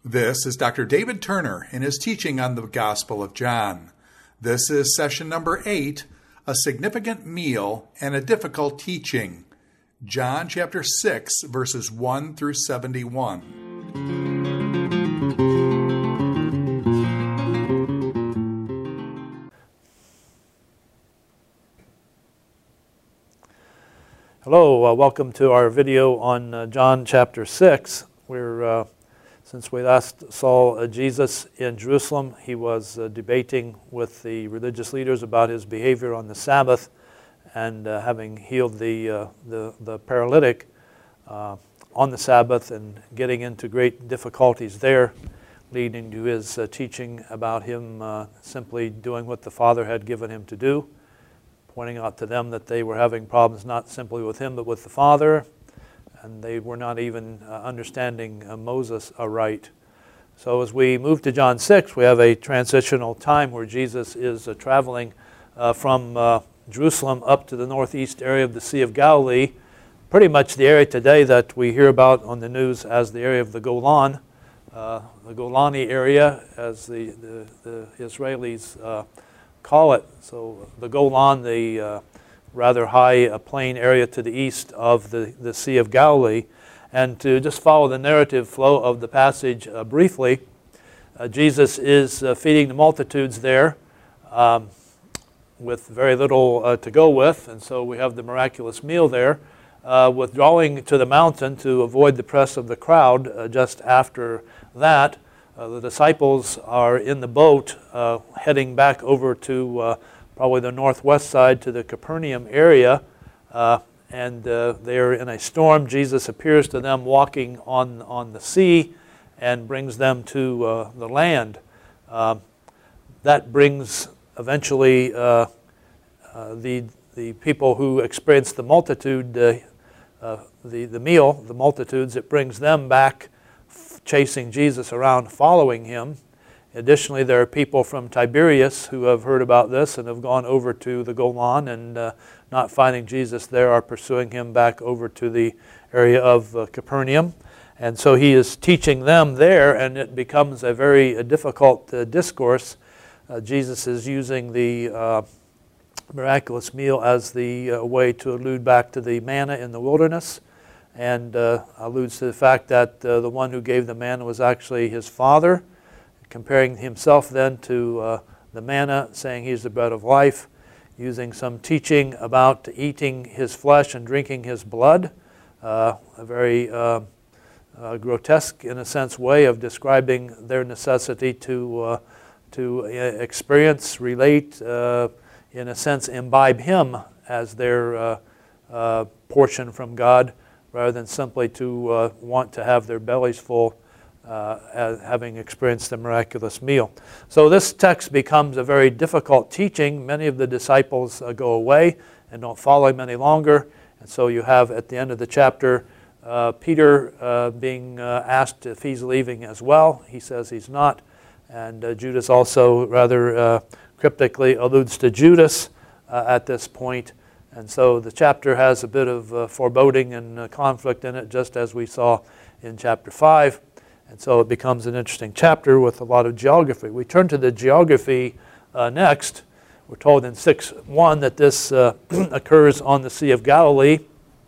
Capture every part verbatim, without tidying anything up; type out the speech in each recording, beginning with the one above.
This is Doctor David Turner in his teaching on the Gospel of John. This is session number eight, A Significant Meal and a Difficult Teaching. John chapter six, verses one through seventy-one. Hello, uh, welcome to our video on uh, John chapter six. We're, uh, since we last saw uh, Jesus in Jerusalem, he was uh, debating with the religious leaders about his behavior on the Sabbath, and uh, having healed the, uh, the, the paralytic uh, on the Sabbath and getting into great difficulties there, leading to his uh, teaching about him uh, simply doing what the Father had given him to do, pointing out to them that they were having problems not simply with him but with the Father, and they were not even uh, understanding uh, Moses aright. So as we move to John six, we have a transitional time where Jesus is uh, traveling uh, from uh, Jerusalem up to the northeast area of the Sea of Galilee, pretty much the area today that we hear about on the news as the area of the Golan, uh, the Golani area, as the, the, the Israelis uh, call it. So the Golan, the uh, rather high uh, plain area to the east of the, the Sea of Galilee. And to just follow the narrative flow of the passage uh, briefly, uh, Jesus is uh, feeding the multitudes there um, with very little uh, to go with. And so we have the miraculous meal there, uh, withdrawing to the mountain to avoid the press of the crowd uh, just after that. Uh, the disciples are in the boat uh, heading back over to uh, probably the northwest side to the Capernaum area, uh, and uh, they're in a storm. Jesus appears to them walking on, on the sea and brings them to uh, the land. Uh, that brings eventually uh, uh, the, the people who experience the multitude, uh, uh, the, the meal, the multitudes, it brings them back chasing Jesus around, following him. Additionally, there are people from Tiberias who have heard about this and have gone over to the Golan, and uh, not finding Jesus there are pursuing him back over to the area of uh, Capernaum. And so he is teaching them there, and it becomes a very uh, difficult uh, discourse. Uh, Jesus is using the uh, miraculous meal as the uh, way to allude back to the manna in the wilderness, and uh, alludes to the fact that uh, the one who gave the manna was actually his Father, comparing himself then to uh, the manna, saying he's the bread of life, using some teaching about eating his flesh and drinking his blood, uh, a very uh, uh, grotesque, in a sense, way of describing their necessity to, uh, to experience, relate, uh, in a sense, imbibe him as their uh, uh, portion from God, rather than simply to uh, want to have their bellies full, uh, as having experienced the miraculous meal. So this text becomes a very difficult teaching. Many of the disciples uh, go away and don't follow him any longer. And so you have at the end of the chapter uh, Peter uh, being uh, asked if he's leaving as well. He says he's not. And uh, Judas also rather uh, cryptically alludes to Judas uh, at this point. And so the chapter has a bit of uh, foreboding and uh, conflict in it, just as we saw in chapter five. And so it becomes an interesting chapter with a lot of geography. We turn to the geography uh, next. We're told in six one that this uh, occurs on the Sea of Galilee.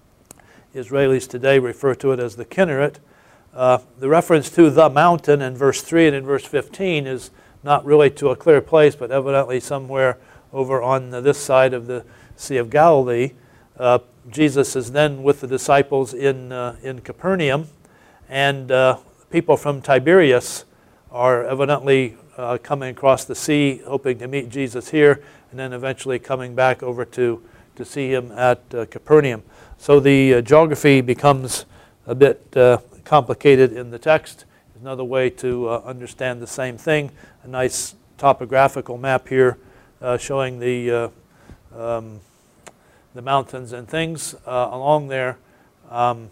Israelis today refer to it as the Kinneret. Uh, the reference to the mountain in verse three and in verse fifteen is not really to a clear place, but evidently somewhere over on this side of the Sea of Galilee. Uh, Jesus is then with the disciples in uh, in Capernaum, and uh, people from Tiberias are evidently uh, coming across the sea, hoping to meet Jesus here, and then eventually coming back over to, to see him at uh, Capernaum. So the uh, geography becomes a bit uh, complicated in the text. Another way to uh, understand the same thing, a nice topographical map here uh, showing the uh, um, the mountains and things uh, along there. Um,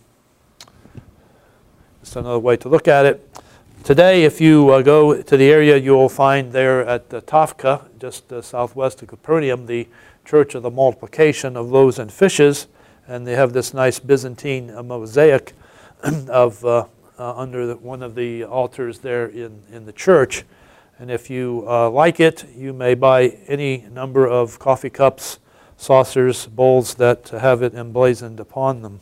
just another way to look at it. Today, if you uh, go to the area, you will find there at uh, Tafka, just uh, southwest of Capernaum, the Church of the Multiplication of Loaves and Fishes, and they have this nice Byzantine uh, mosaic of uh, uh, under the, one of the altars there in, in the church. And if you uh, like it, you may buy any number of coffee cups, saucers, bowls that have it emblazoned upon them.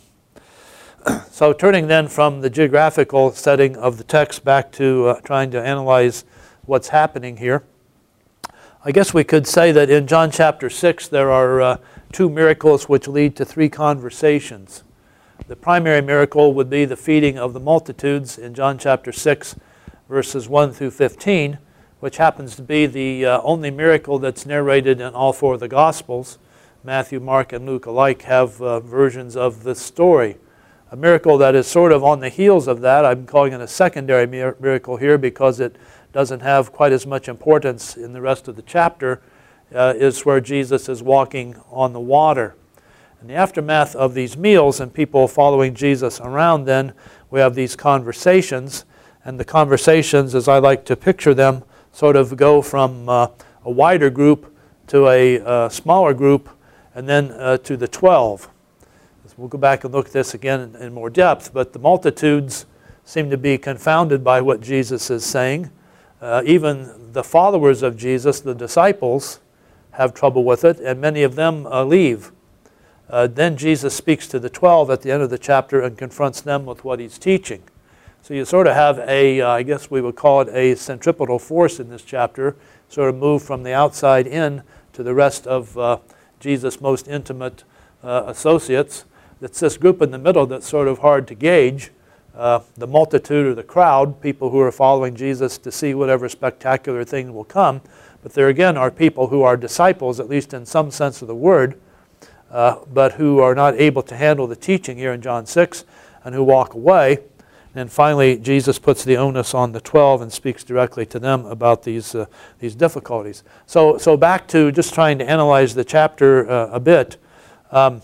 So turning then from the geographical setting of the text back to uh, trying to analyze what's happening here, I guess we could say that in John chapter six there are uh, two miracles which lead to three conversations. The primary miracle would be the feeding of the multitudes in John chapter six, verses one through fifteen, which happens to be the uh, only miracle that's narrated in all four of the Gospels. Matthew, Mark, and Luke alike have uh, versions of this story. A miracle that is sort of on the heels of that, I'm calling it a secondary mir- miracle here because it doesn't have quite as much importance in the rest of the chapter, uh, is where Jesus is walking on the water. In the aftermath of these meals and people following Jesus around, then we have these conversations, and the conversations, as I like to picture them, sort of go from uh, a wider group to a uh, smaller group, and then uh, to the twelve. We'll go back and look at this again in, in more depth, but the multitudes seem to be confounded by what Jesus is saying. Uh, even the followers of Jesus, the disciples, have trouble with it, and many of them uh, leave. Uh, then Jesus speaks to the twelve at the end of the chapter and confronts them with what he's teaching. So you sort of have a, uh, I guess we would call it a centripetal force in this chapter, sort of move from the outside in to the rest of uh, Jesus' most intimate uh, associates. It's this group in the middle that's sort of hard to gauge. Uh, the multitude or the crowd, people who are following Jesus to see whatever spectacular thing will come. But there again are people who are disciples, at least in some sense of the word, uh, but who are not able to handle the teaching here in John six and who walk away. And finally, Jesus puts the onus on the twelve and speaks directly to them about these uh, these difficulties. So, so back to just trying to analyze the chapter uh, a bit. Um,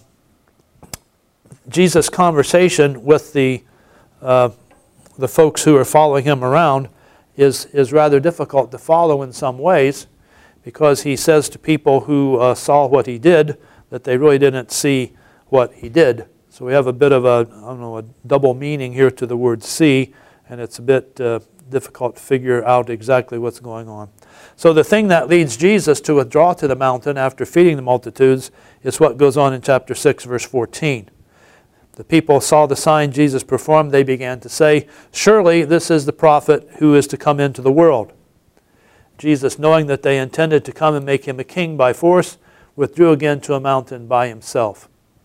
Jesus' conversation with the uh, the folks who are following him around is is rather difficult to follow in some ways, because he says to people who uh, saw what he did that they really didn't see what he did. So we have a bit of a I don't know a double meaning here to the word "see," and it's a bit uh, difficult to figure out exactly what's going on. So the thing that leads Jesus to withdraw to the mountain after feeding the multitudes is what goes on in chapter six, verse fourteen. The people saw the sign Jesus performed. They began to say, "Surely this is the prophet who is to come into the world." Jesus, knowing that they intended to come and make him a king by force, withdrew again to a mountain by himself.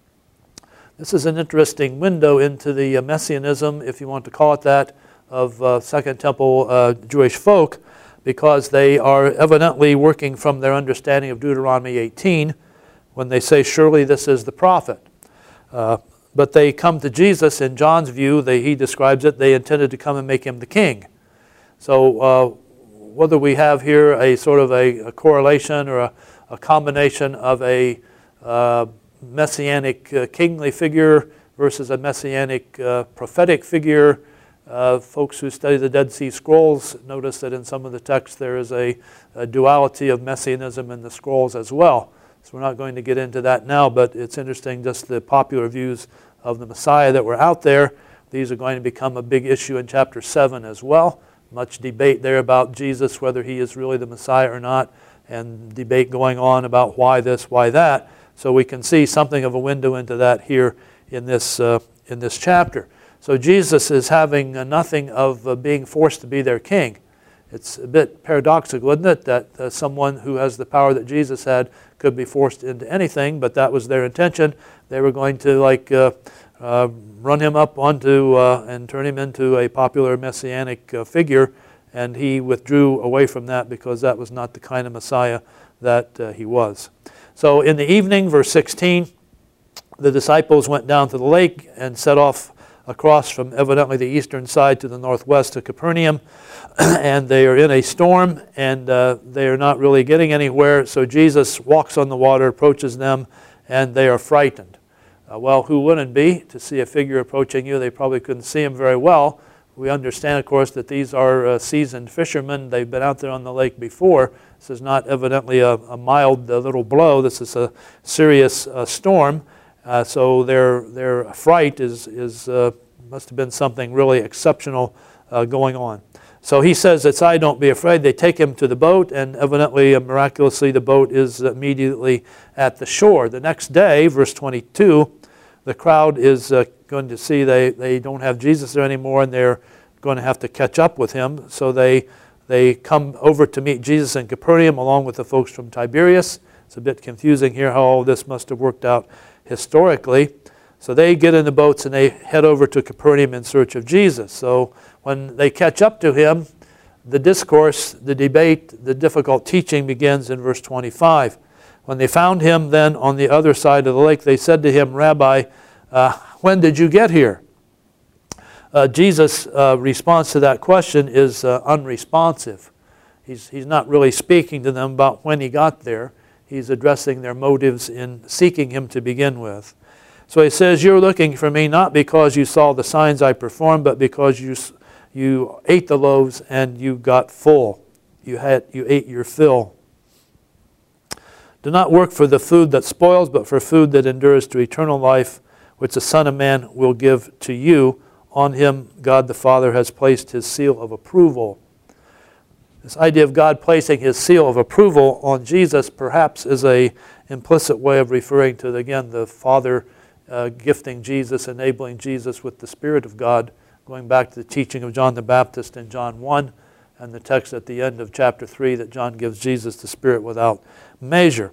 This is an interesting window into the messianism, if you want to call it that, of uh, Second Temple uh, Jewish folk, because they are evidently working from their understanding of Deuteronomy eighteen when they say, "Surely this is the prophet." Uh, But they come to Jesus, in John's view, they, he describes it, they intended to come and make him the king. So uh, whether we have here a sort of a, a correlation or a, a combination of a uh, messianic uh, kingly figure versus a messianic uh, prophetic figure, uh, folks who study the Dead Sea Scrolls notice that in some of the texts there is a, a duality of messianism in the scrolls as well. So we're not going to get into that now, but it's interesting just the popular views of the Messiah that were out there. These are going to become a big issue in chapter seven as well. Much debate there about Jesus, whether he is really the Messiah or not, and debate going on about why this, why that. So we can see something of a window into that here in this, uh, in this chapter. So Jesus is having uh, nothing of uh, being forced to be their king. It's a bit paradoxical, isn't it, that uh, someone who has the power that Jesus had could be forced into anything, but that was their intention. They were going to like uh, uh, run him up onto uh, and turn him into a popular messianic uh, figure, and he withdrew away from that because that was not the kind of Messiah that uh, he was. So in the evening, verse sixteen, the disciples went down to the lake and set off across from evidently the eastern side to the northwest to Capernaum, and they are in a storm, and uh, they are not really getting anywhere. So Jesus walks on the water, approaches them, and they are frightened. Uh, well, who wouldn't be to see a figure approaching you? They probably couldn't see him very well. We understand, of course, that these are uh, seasoned fishermen. They've been out there on the lake before. This is not evidently a, a mild uh, little blow. This is a serious uh, storm. Uh, so their their fright is is uh, must have been something really exceptional uh, going on. So he says, "Inside, don't be afraid." They take him to the boat, and evidently, uh, miraculously, the boat is immediately at the shore. The next day, verse twenty-two, the crowd is uh, going to see they, they don't have Jesus there anymore, and they're going to have to catch up with him. So they they come over to meet Jesus in Capernaum along with the folks from Tiberias. It's a bit confusing here how all this must have worked out historically. So they get in the boats and they head over to Capernaum in search of Jesus. So when they catch up to him, the discourse, the debate, the difficult teaching begins in verse twenty-five. When they found him then on the other side of the lake, they said to him, "Rabbi, uh, when did you get here?" Uh, Jesus' uh, response to that question is uh, unresponsive. He's, he's not really speaking to them about when he got there. He's addressing their motives in seeking him to begin with. So he says, "You're looking for me not because you saw the signs I performed, but because you you ate the loaves and you got full. You had you ate your fill. Do not work for the food that spoils, but for food that endures to eternal life, which the Son of Man will give to you. On him God the Father has placed his seal of approval." This idea of God placing his seal of approval on Jesus perhaps is a implicit way of referring to, again, the Father uh, gifting Jesus, enabling Jesus with the Spirit of God, going back to the teaching of John the Baptist in John one, and the text at the end of chapter three that John gives Jesus the Spirit without measure.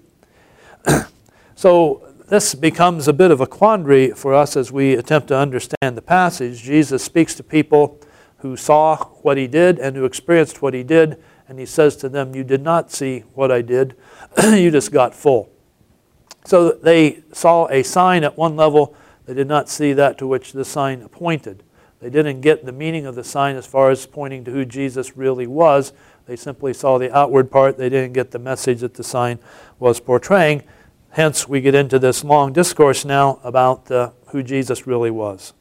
So this becomes a bit of a quandary for us as we attempt to understand the passage. Jesus speaks to people who saw what he did and who experienced what he did, and he says to them, "You did not see what I did, you just got full." So they saw a sign at one level, they did not see that to which the sign pointed. They didn't get the meaning of the sign as far as pointing to who Jesus really was. They simply saw the outward part. They didn't get the message that the sign was portraying. Hence, we get into this long discourse now about uh, who Jesus really was.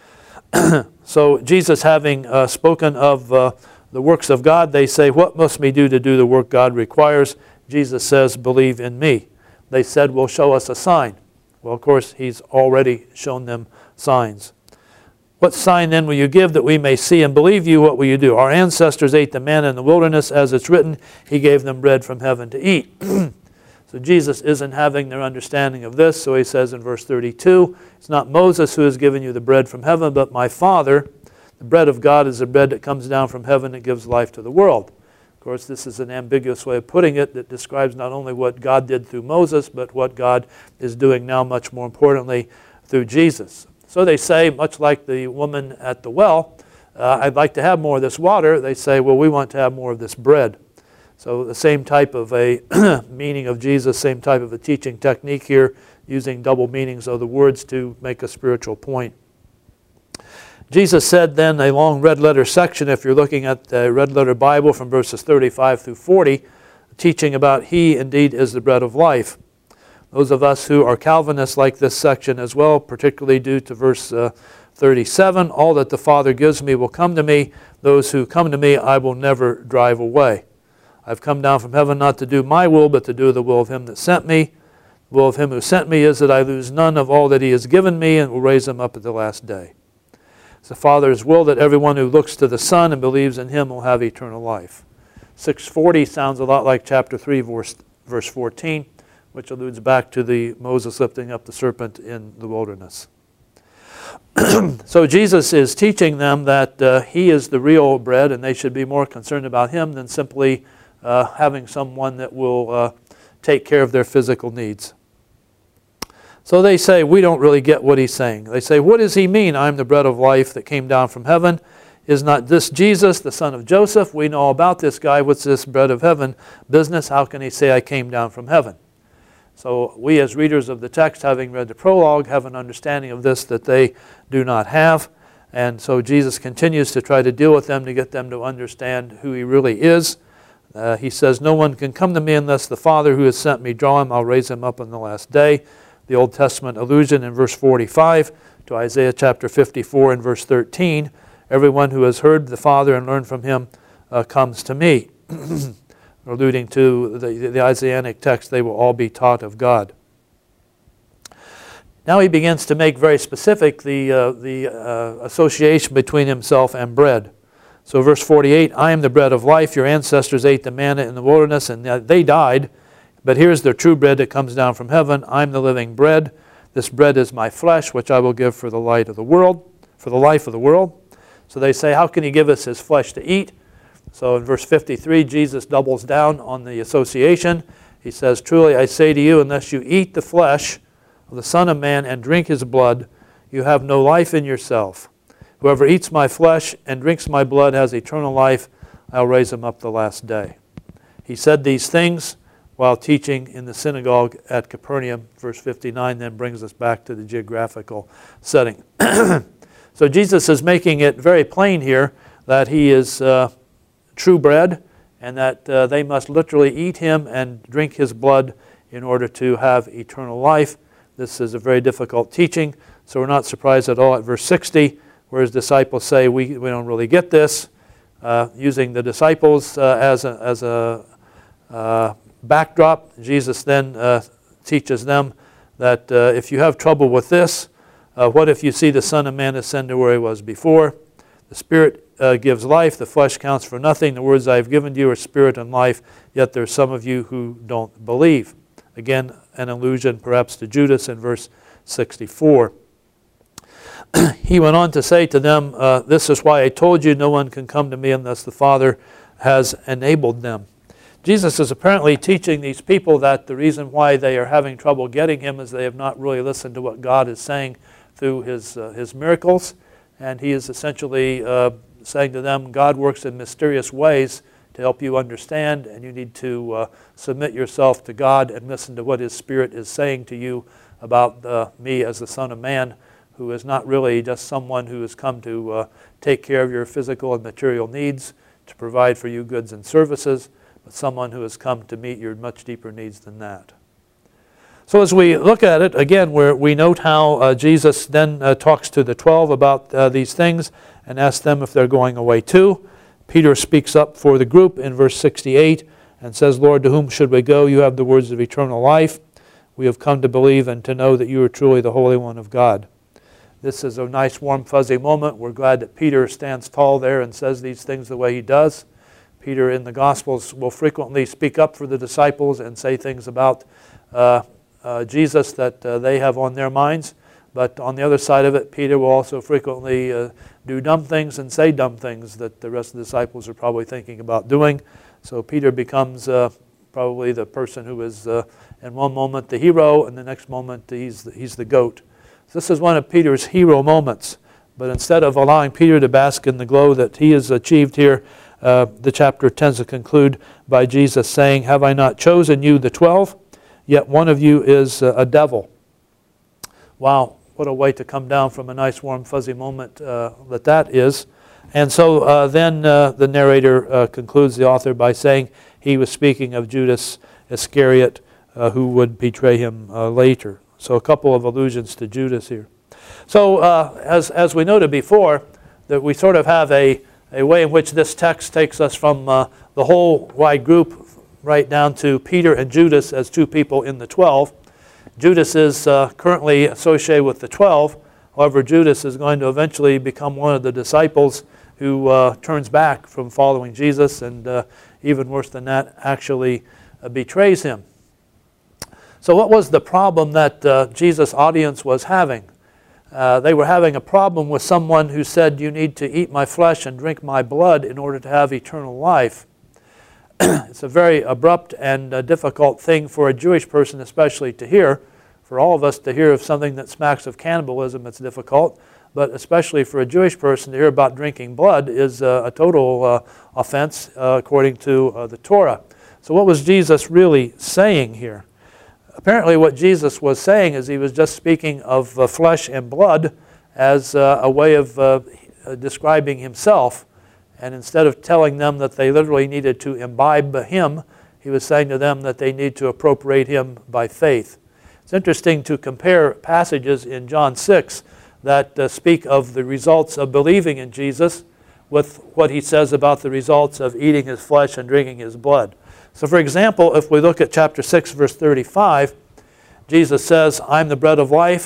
So Jesus having uh, spoken of uh, the works of God, they say, "What must we do to do the work God requires?" Jesus says, "Believe in me." They said, "Well, show us a sign." Well, of course, he's already shown them signs. "What sign then will you give that we may see and believe you? What will you do? Our ancestors ate the manna in the wilderness, as it's written, he gave them bread from heaven to eat." So Jesus isn't having their understanding of this, so he says in verse thirty-two, "It's not Moses who has given you the bread from heaven, but my Father. The bread of God is the bread that comes down from heaven that gives life to the world." Of course, this is an ambiguous way of putting it that describes not only what God did through Moses, but what God is doing now, much more importantly, through Jesus. So they say, much like the woman at the well, uh, "I'd like to have more of this water." They say, "Well, we want to have more of this bread." So the same type of a meaning of Jesus, same type of a teaching technique here, using double meanings of the words to make a spiritual point. Jesus said then, a long red letter section, if you're looking at the red letter Bible from verses thirty-five through forty, teaching about he indeed is the bread of life. Those of us who are Calvinists like this section as well, particularly due to verse uh, thirty-seven, "All that the Father gives me will come to me. Those who come to me I will never drive away. I've come down from heaven not to do my will, but to do the will of him that sent me. The will of him who sent me is that I lose none of all that he has given me, and will raise him up at the last day. It's the Father's will that everyone who looks to the Son and believes in him will have eternal life." six forty sounds a lot like chapter three, verse, verse fourteen, which alludes back to the Moses lifting up the serpent in the wilderness. So Jesus is teaching them that uh, he is the real bread, and they should be more concerned about him than simply uh, having someone that will uh, take care of their physical needs. So they say, "We don't really get what he's saying." They say, "What does he mean, I'm the bread of life that came down from heaven? Is not this Jesus, the son of Joseph? We know about this guy. What's this bread of heaven business? How can he say I came down from heaven?" So we as readers of the text, having read the prologue, have an understanding of this that they do not have. And so Jesus continues to try to deal with them to get them to understand who he really is. Uh, he says, "No one can come to me unless the Father who has sent me draw him. I'll raise him up on the last day." The Old Testament allusion in verse forty-five to Isaiah chapter fifty-four and verse thirteen. "Everyone who has heard the Father and learned from him uh, comes to me." Alluding to the, the Isaianic text, "They will all be taught of God." Now he begins to make very specific the, uh, the uh, association between himself and bread. So verse forty-eight, I am the bread of life. Your ancestors ate the manna in the wilderness, and they died. But here's the true bread that comes down from heaven. I'm the living bread. This bread is my flesh, which I will give for the light of the world, for the life of the world. So they say, how can he give us his flesh to eat? So in verse fifty-three, Jesus doubles down on the association. He says, truly I say to you, unless you eat the flesh of the Son of Man and drink his blood, you have no life in yourself. Whoever eats my flesh and drinks my blood has eternal life. I'll raise him up the last day. He said these things while teaching in the synagogue at Capernaum. Verse fifty-nine then brings us back to the geographical setting. So Jesus is making it very plain here that he is uh, true bread, and that uh, they must literally eat him and drink his blood in order to have eternal life. This is a very difficult teaching, so we're not surprised at all at verse sixty, where his disciples say, we, we don't really get this. Uh, using the disciples uh, as a, as a uh, backdrop, Jesus then uh, teaches them that uh, if you have trouble with this, uh, what if you see the Son of Man ascend to where he was before? The Spirit uh, gives life, the flesh counts for nothing. The words I have given to you are spirit and life, yet there are some of you who don't believe. Again, an allusion perhaps to Judas in verse sixty-four. He went on to say to them, uh, this is why I told you no one can come to me unless the Father has enabled them. Jesus is apparently teaching these people that the reason why they are having trouble getting him is they have not really listened to what God is saying through his, uh, his miracles. And he is essentially uh, saying to them, God works in mysterious ways to help you understand, and you need to uh, submit yourself to God and listen to what his Spirit is saying to you about uh, me as the Son of Man, who is not really just someone who has come to uh, take care of your physical and material needs, to provide for you goods and services, but someone who has come to meet your much deeper needs than that. So as we look at it, again, where we note how uh, Jesus then uh, talks to the twelve about uh, these things and asks them if they're going away too. Peter speaks up for the group in verse sixty-eight and says, Lord, to whom should we go? You have the words of eternal life. We have come to believe and to know that you are truly the Holy One of God. This is a nice, warm, fuzzy moment. We're glad that Peter stands tall there and says these things the way he does. Peter in the Gospels will frequently speak up for the disciples and say things about uh, uh, Jesus that uh, they have on their minds. But on the other side of it, Peter will also frequently uh, do dumb things and say dumb things that the rest of the disciples are probably thinking about doing. So Peter becomes uh, probably the person who is uh, in one moment the hero, and the next moment he's the, he's the goat. This is one of Peter's hero moments. But instead of allowing Peter to bask in the glow that he has achieved here, uh, the chapter tends to conclude by Jesus saying, have I not chosen you, the twelve? Yet one of you is uh, a devil. Wow, what a way to come down from a nice, warm, fuzzy moment uh, that that is. And so uh, then uh, the narrator uh, concludes, the author, by saying he was speaking of Judas Iscariot, uh, who would betray him uh, later. So a couple of allusions to Judas here. So uh, as, as we noted before, that we sort of have a, a way in which this text takes us from uh, the whole wide group right down to Peter and Judas as two people in the twelve. Judas is uh, currently associated with the twelve. However, Judas is going to eventually become one of the disciples who uh, turns back from following Jesus and uh, even worse than that, actually uh, betrays him. So what was the problem that uh, Jesus' audience was having? Uh, they were having a problem with someone who said, you need to eat my flesh and drink my blood in order to have eternal life. It's a very abrupt and uh, difficult thing for a Jewish person especially to hear. For all of us to hear of something that smacks of cannibalism, it's difficult. But especially for a Jewish person to hear about drinking blood is uh, a total uh, offense uh, according to uh, the Torah. So what was Jesus really saying here? Apparently what Jesus was saying is he was just speaking of uh, flesh and blood as uh, a way of uh, describing himself. And instead of telling them that they literally needed to imbibe him, he was saying to them that they need to appropriate him by faith. It's interesting to compare passages in John six that uh, speak of the results of believing in Jesus with what he says about the results of eating his flesh and drinking his blood. So for example, if we look at chapter six, verse thirty-five, Jesus says, I'm the bread of life.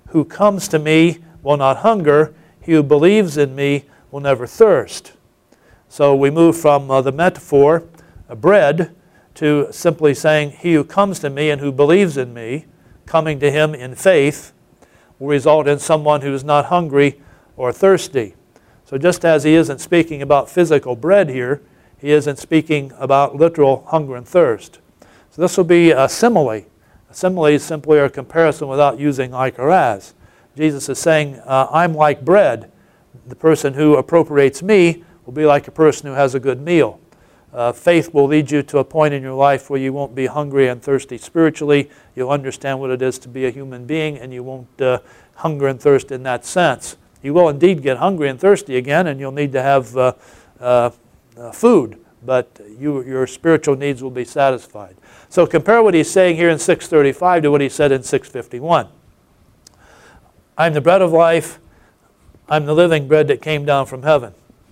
who comes to me will not hunger. He who believes in me will never thirst. So we move from uh, the metaphor, uh, bread, to simply saying, he who comes to me and who believes in me, coming to him in faith, will result in someone who is not hungry or thirsty. So just as he isn't speaking about physical bread here, he isn't speaking about literal hunger and thirst. So this will be a simile. A simile is simply a comparison without using like or as. Jesus is saying, uh, I'm like bread. The person who appropriates me will be like a person who has a good meal. Uh, faith will lead you to a point in your life where you won't be hungry and thirsty spiritually. You'll understand what it is to be a human being, and you won't uh, hunger and thirst in that sense. You will indeed get hungry and thirsty again, and you'll need to have uh, uh, uh, food, but you, your spiritual needs will be satisfied. So compare what he's saying here in six thirty-five to what he said in six fifty-one. I'm the bread of life. I'm the living bread that came down from heaven.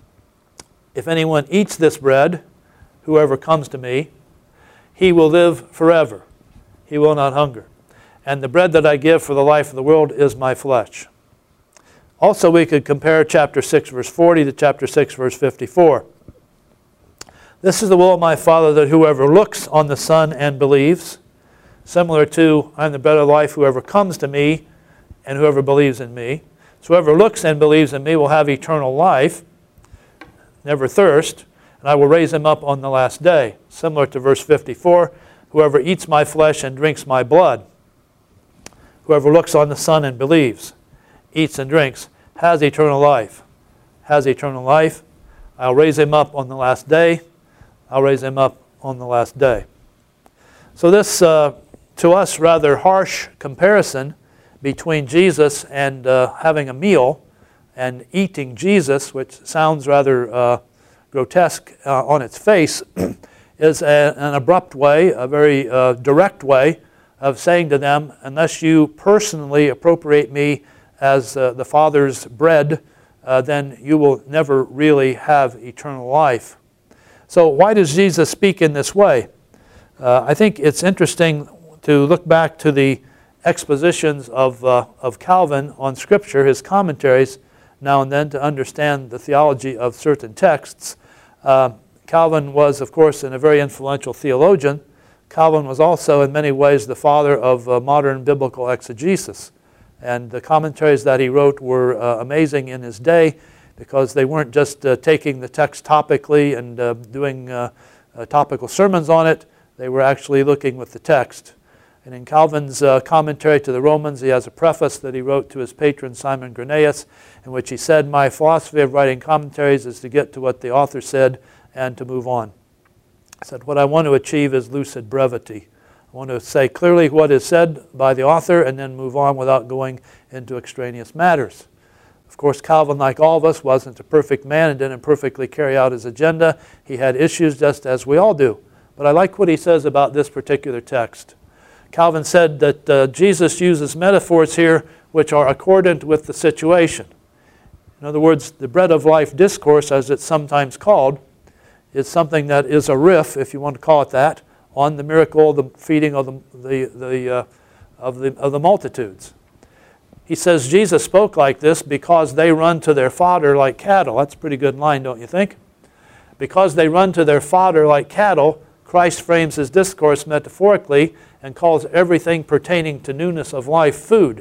If anyone eats this bread, whoever comes to me, he will live forever. He will not hunger. And the bread that I give for the life of the world is my flesh. Also, we could compare chapter six, verse forty to chapter six, verse fifty-four. This is the will of my Father, that whoever looks on the Son and believes, similar to, I'm the bread of life, whoever comes to me and whoever believes in me. So whoever looks and believes in me will have eternal life, never thirst, and I will raise him up on the last day. Similar to verse fifty-four, whoever eats my flesh and drinks my blood, whoever looks on the Son and believes, eats and drinks, has eternal life. Has eternal life. I'll raise him up on the last day. I'll raise him up on the last day. So this, uh, to us, rather harsh comparison between Jesus and uh, having a meal and eating Jesus, which sounds rather uh, grotesque uh, on its face, is a, an abrupt way, a very uh, direct way of saying to them, unless you personally appropriate me as uh, the Father's bread, uh, then you will never really have eternal life. So why does Jesus speak in this way? Uh, I think it's interesting to look back to the expositions of, uh, of Calvin on Scripture, his commentaries, now and then to understand the theology of certain texts. Uh, Calvin was, of course, a very influential theologian. Calvin was also, in many ways, the father of uh, modern biblical exegesis. And the commentaries that he wrote were uh, amazing in his day because they weren't just uh, taking the text topically and uh, doing uh, uh, topical sermons on it. They were actually looking with the text. And in Calvin's uh, commentary to the Romans, he has a preface that he wrote to his patron Simon Grenäus, in which he said, my philosophy of writing commentaries is to get to what the author said and to move on. He said, what I want to achieve is lucid brevity. I want to say clearly what is said by the author and then move on without going into extraneous matters. Of course, Calvin, like all of us, wasn't a perfect man and didn't perfectly carry out his agenda. He had issues just as we all do. But I like what he says about this particular text. Calvin said that uh, Jesus uses metaphors here which are accordant with the situation. In other words, the bread of life discourse, as it's sometimes called, is something that is a riff, if you want to call it that, on the miracle of the feeding of the, the, the, uh, of, the, of the multitudes. He says Jesus spoke like this because they run to their fodder like cattle. That's a pretty good line, don't you think? Because they run to their fodder like cattle, Christ frames his discourse metaphorically and calls everything pertaining to newness of life food.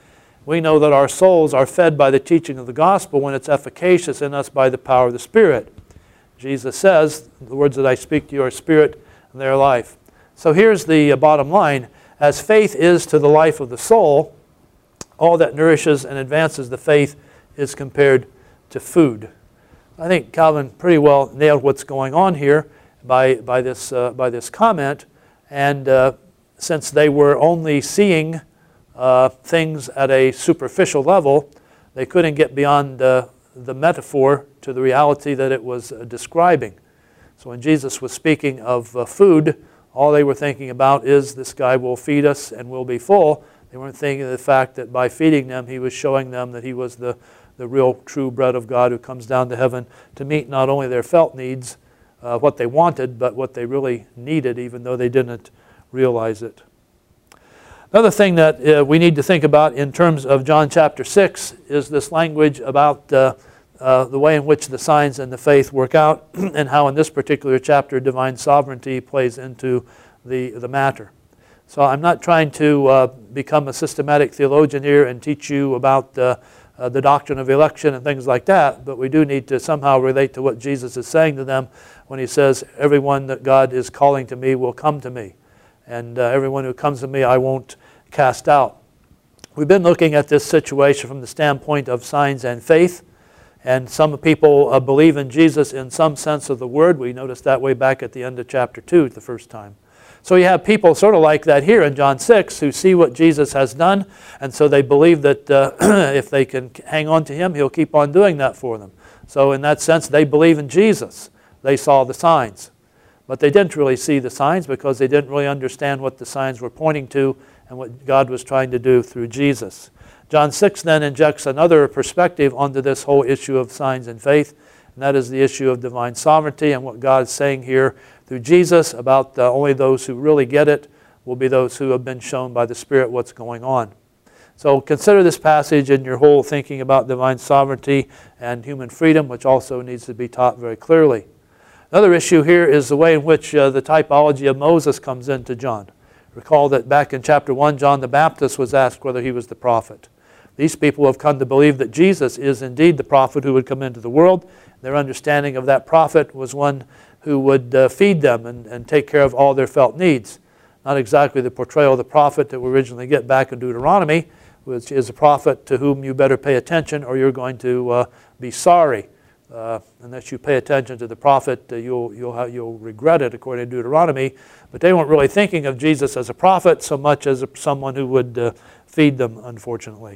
We know that our souls are fed by the teaching of the gospel when it's efficacious in us by the power of the Spirit. Jesus says, the words that I speak to you are spirit and they are life. So here's the bottom line. As faith is to the life of the soul, all that nourishes and advances the faith is compared to food. I think Calvin pretty well nailed what's going on here by, by, this, uh, by this comment. And uh, since they were only seeing uh, things at a superficial level, they couldn't get beyond uh, the metaphor to the reality that it was uh, describing. So when Jesus was speaking of uh, food, all they were thinking about is this guy will feed us and we'll be full. They weren't thinking of the fact that by feeding them, he was showing them that he was the, the real true bread of God who comes down to heaven to meet not only their felt needs, uh, what they wanted, but what they really needed, even though they didn't realize it. Another thing that uh, we need to think about in terms of John chapter six is this language about uh, uh, the way in which the signs and the faith work out and how in this particular chapter divine sovereignty plays into the, the matter. So I'm not trying to uh, become a systematic theologian here and teach you about uh, uh, the doctrine of election and things like that, but we do need to somehow relate to what Jesus is saying to them when he says, everyone that God is calling to me will come to me, and uh, everyone who comes to me I won't cast out. We've been looking at this situation from the standpoint of signs and faith, and some people uh, believe in Jesus in some sense of the word. We noticed that way back at the end of chapter two the first time. So you have people sort of like that here in John six who see what Jesus has done, and so they believe that uh, if they can hang on to him, he'll keep on doing that for them. So in that sense, they believe in Jesus. They saw the signs. But they didn't really see the signs because they didn't really understand what the signs were pointing to and what God was trying to do through Jesus. John six then injects another perspective onto this whole issue of signs and faith, and that is the issue of divine sovereignty and what God is saying here through Jesus about uh, only those who really get it will be those who have been shown by the Spirit what's going on. So consider this passage in your whole thinking about divine sovereignty and human freedom, which also needs to be taught very clearly. Another issue here is the way in which uh, the typology of Moses comes into John. Recall that back in chapter one, John the Baptist was asked whether he was the prophet. These people have come to believe that Jesus is indeed the prophet who would come into the world. Their understanding of that prophet was one who would uh, feed them and, and take care of all their felt needs. Not exactly the portrayal of the prophet that we originally get back in Deuteronomy, which is a prophet to whom you better pay attention or you're going to uh, be sorry. Uh, unless you pay attention to the prophet, uh, you'll, you'll, have, you'll regret it, according to Deuteronomy. But they weren't really thinking of Jesus as a prophet so much as a, someone who would uh, feed them, unfortunately.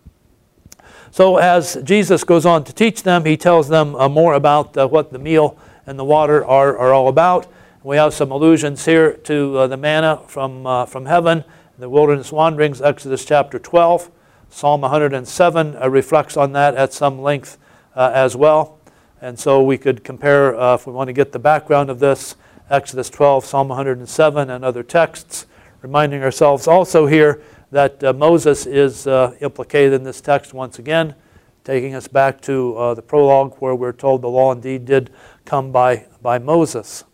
So as Jesus goes on to teach them, he tells them uh, more about uh, what the meal and the water are, are all about. We have some allusions here to uh, the manna from, uh, from heaven, the wilderness wanderings, Exodus chapter twelve. Psalm one hundred seven uh, reflects on that at some length uh, as well. And so we could compare, uh, if we want to get the background of this, Exodus twelve, Psalm one hundred seven, and other texts, reminding ourselves also here that uh, Moses is uh, implicated in this text once again, taking us back to uh, the prologue where we're told the law indeed did come by, by Moses.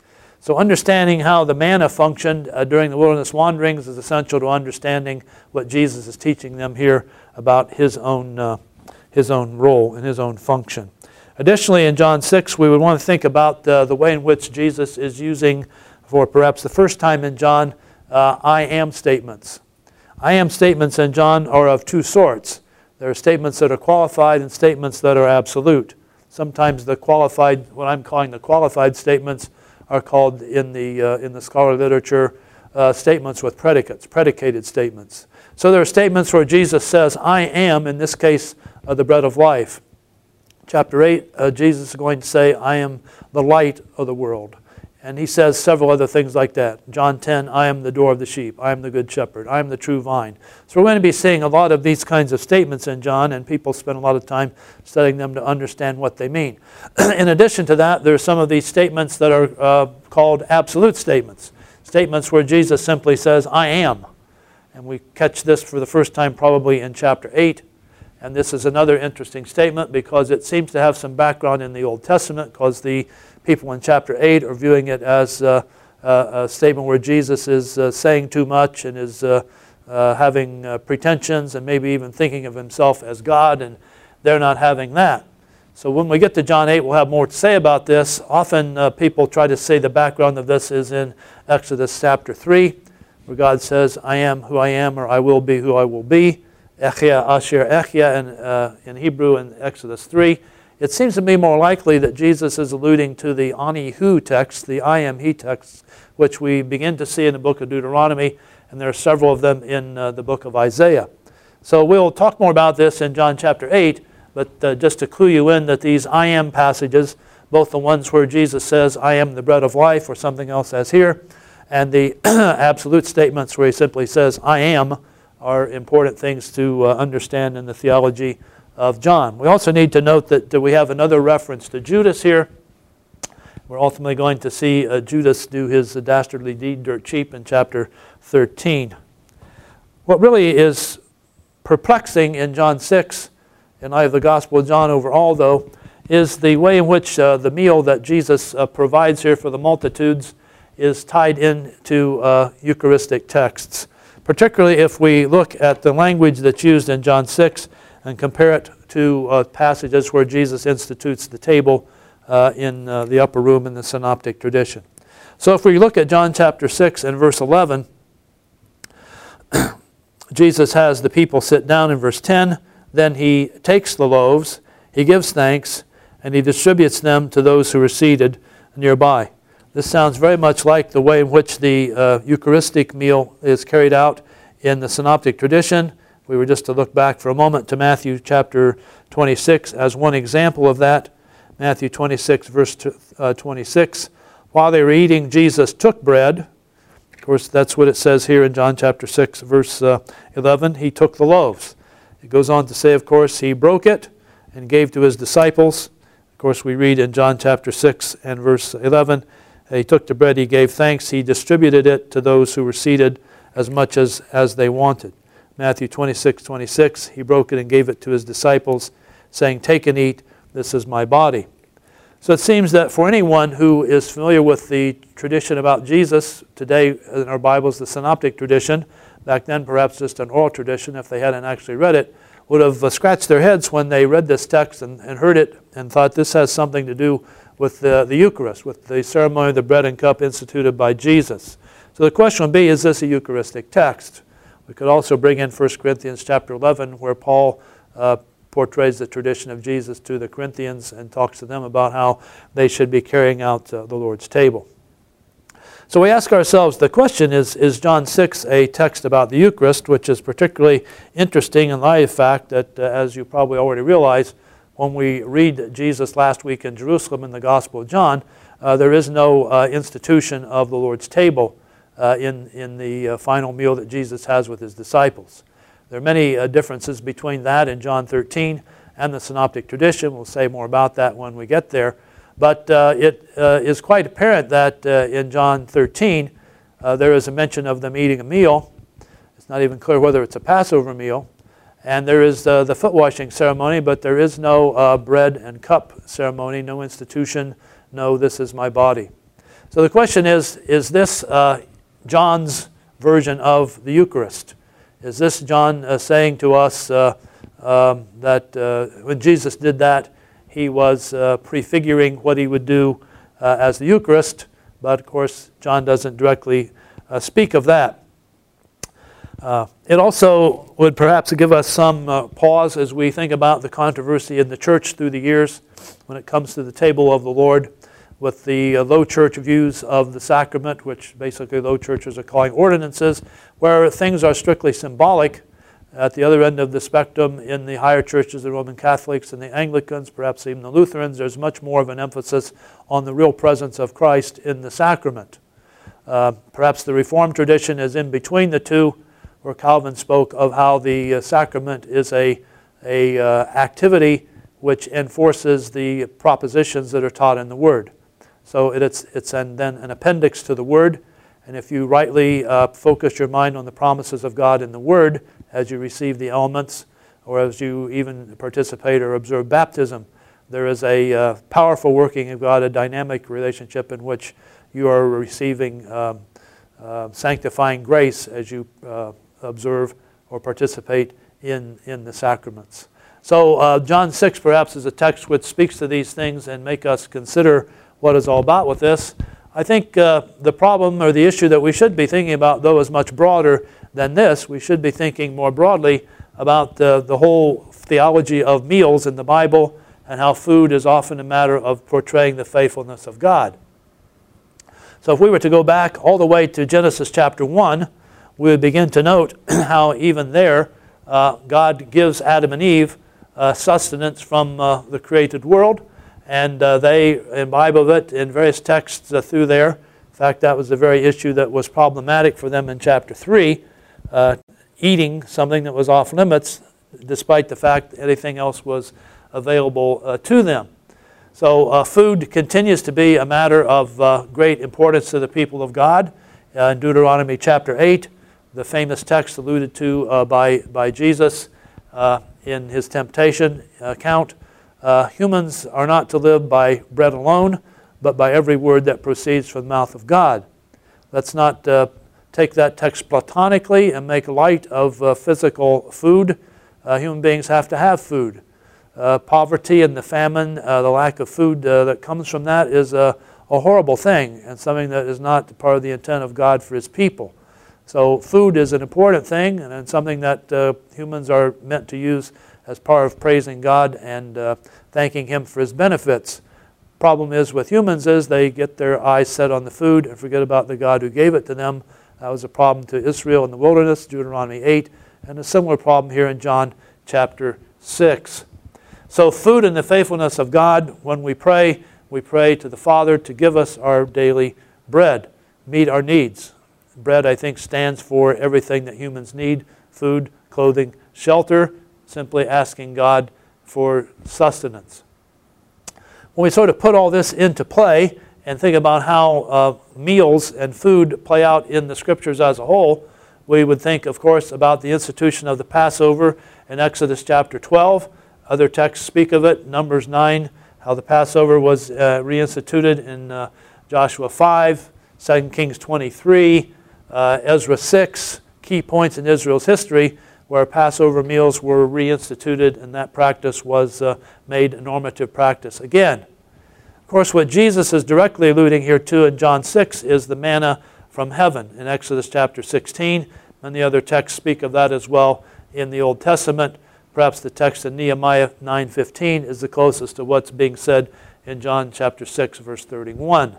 So understanding how the manna functioned uh, during the wilderness wanderings is essential to understanding what Jesus is teaching them here about his own, uh, his own role and his own function. Additionally, in John six, we would want to think about uh, the way in which Jesus is using, for perhaps the first time in John, uh, I am statements. I am statements in John are of two sorts. There are statements that are qualified and statements that are absolute. Sometimes the qualified, what I'm calling the qualified statements, are called in the, uh, in the scholarly literature uh, statements with predicates, predicated statements. So there are statements where Jesus says, I am, in this case, uh, the bread of life. Chapter eight, uh, Jesus is going to say, I am the light of the world. And he says several other things like that. John ten, I am the door of the sheep. I am the good shepherd. I am the true vine. So we're going to be seeing a lot of these kinds of statements in John, and people spend a lot of time studying them to understand what they mean. In addition to that, there are some of these statements that are uh, called absolute statements. Statements where Jesus simply says, I am. And we catch this for the first time probably in chapter eight. And this is another interesting statement because it seems to have some background in the Old Testament, because the people in chapter eight are viewing it as uh, uh, a statement where Jesus is uh, saying too much and is uh, uh, having uh, pretensions and maybe even thinking of himself as God, and they're not having that. So when we get to John eight, we'll have more to say about this. Often uh, people try to say the background of this is in Exodus chapter three, where God says, I am who I am, or I will be who I will be. Echia asher echia in, uh, in Hebrew in Exodus three. It seems to me more likely that Jesus is alluding to the ani hu text, the I am he text, which we begin to see in the book of Deuteronomy, and there are several of them in uh, the book of Isaiah. So we'll talk more about this in John chapter eight, but uh, just to clue you in that these I am passages, both the ones where Jesus says, I am the bread of life, or something else as here, and the absolute statements where he simply says, I am, are important things to uh, understand in the theology of John. We also need to note that uh, we have another reference to Judas here. We're ultimately going to see uh, Judas do his uh, dastardly deed dirt cheap in chapter thirteen. What really is perplexing in John six, in light of the Gospel of John overall, though, is the way in which uh, the meal that Jesus uh, provides here for the multitudes is tied into uh, Eucharistic texts, particularly if we look at the language that's used in John six and compare it to uh, passages where Jesus institutes the table uh, in uh, the upper room in the synoptic tradition. So if we look at John chapter six and verse eleven, Jesus has the people sit down in verse ten, then he takes the loaves, he gives thanks, and he distributes them to those who are seated nearby. This sounds very much like the way in which the uh, Eucharistic meal is carried out in the synoptic tradition. We were just to look back for a moment to Matthew chapter twenty-six as one example of that. Matthew twenty-six, verse twenty-six. While they were eating, Jesus took bread. Of course, that's what it says here in John chapter six, verse uh, eleven. He took the loaves. It goes on to say, of course, he broke it and gave to his disciples. Of course, we read in John chapter six and verse eleven, he took the bread, he gave thanks, he distributed it to those who were seated as much as, as they wanted. Matthew twenty-six, twenty-six, he broke it and gave it to his disciples, saying, take and eat, this is my body. So it seems that for anyone who is familiar with the tradition about Jesus, today in our Bibles, the synoptic tradition, back then perhaps just an oral tradition if they hadn't actually read it, would have uh, scratched their heads when they read this text and, and heard it and thought this has something to do with the, the Eucharist, with the ceremony of the bread and cup instituted by Jesus. So the question would be, is this a Eucharistic text? We could also bring in First Corinthians chapter eleven, where Paul uh, portrays the tradition of Jesus to the Corinthians and talks to them about how they should be carrying out uh, the Lord's table. So we ask ourselves, the question is, is John six a text about the Eucharist, which is particularly interesting in light of the fact that, uh, as you probably already realize, when we read Jesus last week in Jerusalem in the Gospel of John, uh, there is no uh, institution of the Lord's table uh, in, in the uh, final meal that Jesus has with his disciples. There are many uh, differences between that and John thirteen and the synoptic tradition. We'll say more about that when we get there. But uh, it uh, is quite apparent that uh, in John thirteen, uh, there is a mention of them eating a meal. It's not even clear whether it's a Passover meal. And there is uh, the foot washing ceremony, but there is no uh, bread and cup ceremony, no institution, no this is my body. So the question is, is this uh, John's version of the Eucharist? Is this John uh, saying to us uh, um, that uh, when Jesus did that, he was uh, prefiguring what he would do uh, as the Eucharist? But of course, John doesn't directly uh, speak of that. Uh, it also would perhaps give us some uh, pause as we think about the controversy in the church through the years when it comes to the table of the Lord, with the uh, low church views of the sacrament, which basically low churches are calling ordinances, where things are strictly symbolic. At the other end of the spectrum, in the higher churches, the Roman Catholics and the Anglicans, perhaps even the Lutherans, there's much more of an emphasis on the real presence of Christ in the sacrament. Uh, perhaps the Reformed tradition is in between the two, where Calvin spoke of how the uh, sacrament is a, a uh, activity which enforces the propositions that are taught in the Word. So it, it's, it's an, then an appendix to the Word, and if you rightly uh, focus your mind on the promises of God in the Word as you receive the elements, or as you even participate or observe baptism, there is a uh, powerful working of God, a dynamic relationship in which you are receiving um, uh, sanctifying grace as you uh, observe or participate in, in the sacraments. So uh, John six perhaps is a text which speaks to these things and make us consider what it's all about with this. I think uh, the problem or the issue that we should be thinking about, though, is much broader than this. We should be thinking more broadly about uh, the whole theology of meals in the Bible and how food is often a matter of portraying the faithfulness of God. So if we were to go back all the way to Genesis chapter one, we would begin to note how even there uh, God gives Adam and Eve uh, sustenance from uh, the created world, and uh, they imbibe of it in various texts uh, through there. In fact, that was the very issue that was problematic for them in chapter three, uh, eating something that was off limits, despite the fact that anything else was available uh, to them. So uh, food continues to be a matter of uh, great importance to the people of God. Uh, in Deuteronomy chapter eight, the famous text alluded to uh, by, by Jesus uh, in his temptation account. Uh, humans are not to live by bread alone, but by every word that proceeds from the mouth of God. Let's not uh, take that text platonically and make light of uh, physical food. Uh, human beings have to have food. Uh, poverty and the famine, uh, the lack of food uh, that comes from that is a, a horrible thing and something that is not part of the intent of God for his people. So food is an important thing and it's something that uh, humans are meant to use as part of praising God and uh, thanking him for his benefits. Problem is with humans is they get their eyes set on the food and forget about the God who gave it to them. That was a problem to Israel in the wilderness, Deuteronomy eight, and a similar problem here in John chapter six. So food and the faithfulness of God, when we pray, we pray to the Father to give us our daily bread, meet our needs. Bread, I think, stands for everything that humans need: food, clothing, shelter, simply asking God for sustenance. When we sort of put all this into play and think about how uh, meals and food play out in the Scriptures as a whole, we would think, of course, about the institution of the Passover in Exodus chapter twelve. Other texts speak of it. Numbers nine, how the Passover was uh, reinstituted in uh, Joshua five, Second Kings twenty-three, uh, Ezra six, key points in Israel's history where Passover meals were reinstituted and that practice was uh, made a normative practice again. Of course, what Jesus is directly alluding here to in John six is the manna from heaven in Exodus chapter sixteen. Many other texts speak of that as well in the Old Testament. Perhaps the text in Nehemiah nine fifteen is the closest to what's being said in John chapter six, verse thirty-one.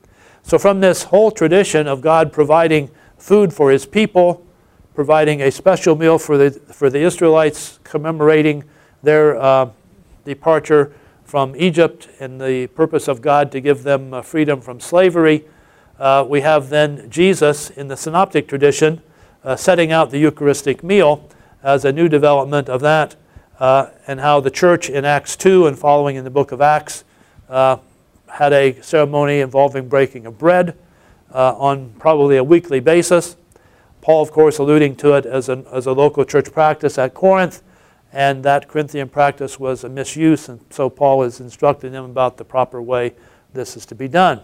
So from this whole tradition of God providing food for his people, providing a special meal for the for the Israelites, commemorating their uh, departure from Egypt and the purpose of God to give them uh, freedom from slavery. Uh, we have then Jesus in the synoptic tradition uh, setting out the Eucharistic meal as a new development of that, uh, and how the church in Acts two and following in the book of Acts uh, had a ceremony involving breaking of bread uh, on probably a weekly basis. Paul, of course, alluding to it as, an, as a local church practice at Corinth, and that Corinthian practice was a misuse, and so Paul is instructing them about the proper way this is to be done.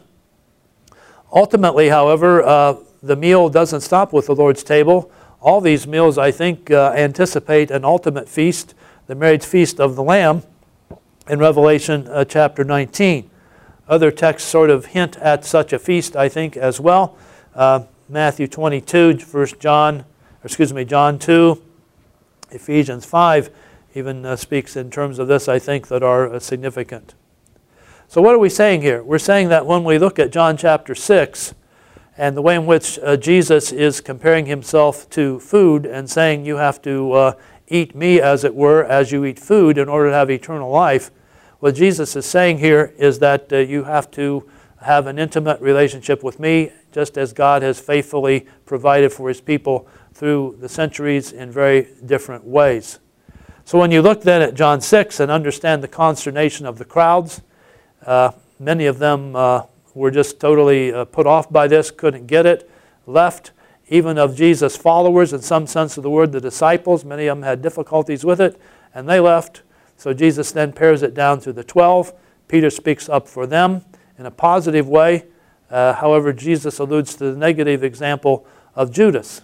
Ultimately, however, uh, the meal doesn't stop with the Lord's table. All these meals, I think, uh, anticipate an ultimate feast, the marriage feast of the Lamb in Revelation uh, chapter nineteen. Other texts sort of hint at such a feast, I think, as well. Uh, Matthew twenty-two, First John, or excuse me, John two, Ephesians five even uh, speaks in terms of this, I think, that are uh, significant. So what are we saying here? We're saying that when we look at John chapter six and the way in which uh, Jesus is comparing himself to food and saying you have to uh, eat me, as it were, as you eat food in order to have eternal life, what Jesus is saying here is that uh, you have to have an intimate relationship with me, just as God has faithfully provided for his people through the centuries in very different ways. So when you look then at John six and understand the consternation of the crowds, uh, many of them uh, were just totally uh, put off by this, couldn't get it, left. Even of Jesus' followers, in some sense of the word, the disciples, many of them had difficulties with it, and they left. So Jesus then pares it down to the twelve. Peter speaks up for them in a positive way. Uh, however, Jesus alludes to the negative example of Judas.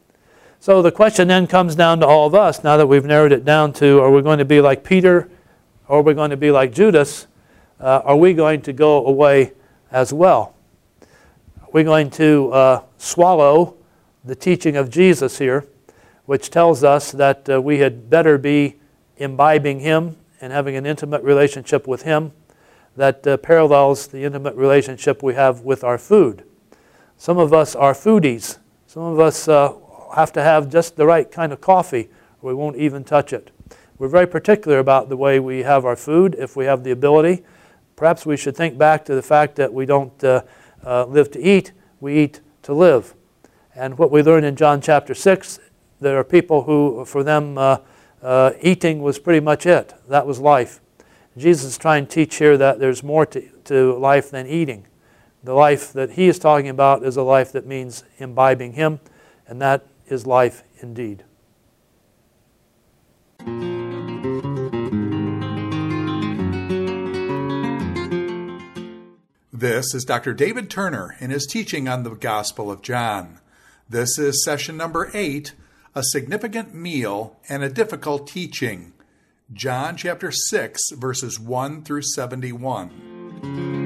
So the question then comes down to all of us, now that we've narrowed it down to, are we going to be like Peter, or are we going to be like Judas? Uh, are we going to go away as well? Are we going to uh, swallow the teaching of Jesus here, which tells us that uh, we had better be imbibing him and having an intimate relationship with him that uh, parallels the intimate relationship we have with our food. Some of us are foodies. Some of us uh, have to have just the right kind of coffee, or we won't even touch it. We're very particular about the way we have our food, if we have the ability. Perhaps we should think back to the fact that we don't uh, uh, live to eat, we eat to live. And what we learn in John chapter six, there are people who, for them, uh, uh, eating was pretty much it. That was life. Jesus is trying to teach here that there's more to, to life than eating. The life that he is talking about is a life that means imbibing him, and that is life indeed. This is Doctor David Turner in his teaching on the Gospel of John. This is session number eight, A Significant Meal and a Difficult Teaching. John chapter six, verses one through seventy-one.